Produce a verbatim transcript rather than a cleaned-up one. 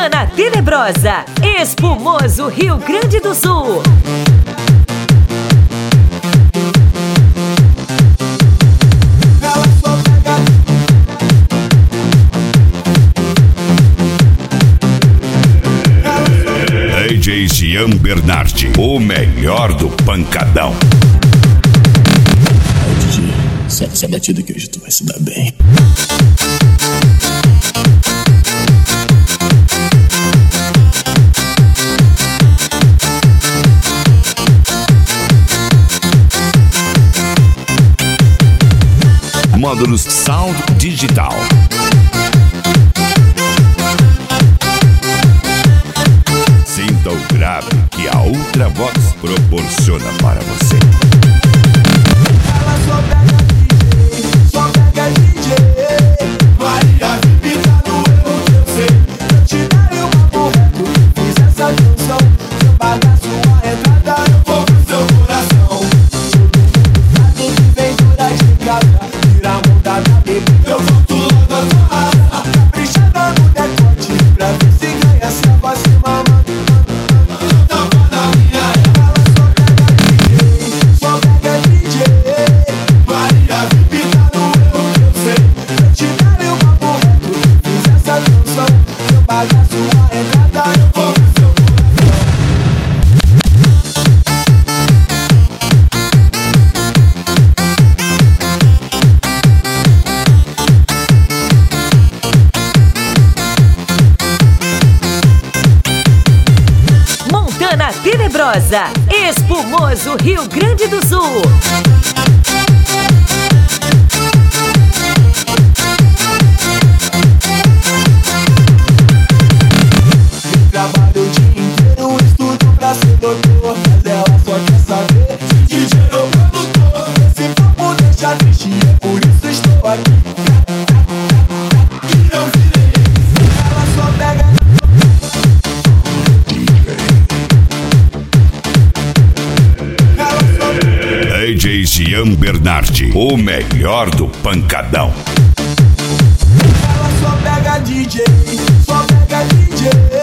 Montana Tenebrosa, Espumoso, Rio Grande do Sul. D J Jean Bernardi, o melhor do pancadão. Aí, D J, sobe essa batida que hoje tu vai se dar bem. Módulos Sound Digital. Sinta o grave que a Ultravox proporciona para você. Ela só pega D J, só pega D J. Maria vive tá no erro que eu sei. Eu te darei uma correto, fiz essa canção. Se eu pagar sua entrada, eu vou pro seu coração. Sabe que vem duras de casa, tira a mão da minha bebida, eu volto logo a sua raça. Caprichada no decote, pra ver se ganha essa voz se mamando. Montana Tenebrosa, Espumoso, Rio Grande do Sul. Trabalho o dia inteiro, estudo pra ser doutor, mas ela só quer saber se D J ou produtor. Esse papo deixa triste, é por isso estou aqui. E eu virei esse, ela só pega D J Jean Bernardi, o melhor do pancadão. ela só pega D J, só pega D J.